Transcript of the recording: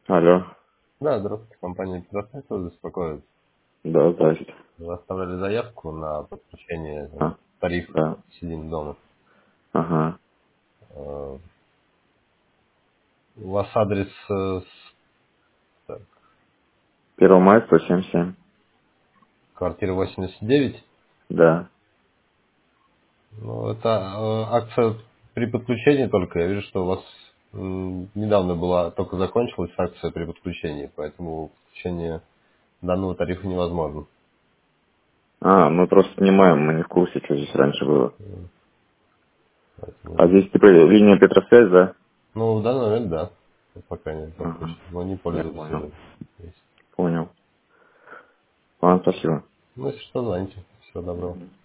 Алло. Да, здравствуйте, компания «Петросвет» вас беспокоит. Да, здрасте. Вы оставляли заявку на подключение А, тарифа да. «Сидим дома». Ага. У вас адрес так, Первомайская, 177. квартира 89. Да. Ну, это акция при подключении только. Я вижу, что у вас недавно была, только закончилась акция при подключении, поэтому подключение данного тарифа невозможно. А, мы просто снимаем, мы не в курсе, что здесь раньше было. А Поэтому, здесь типа линия Петросвязь, да? ну, в данный момент, да, пока не Ага. запущено. Но они Я пользователи понял. есть. Понял. Ладно, спасибо. Ну, если что, звоните. Всего доброго. Мгм.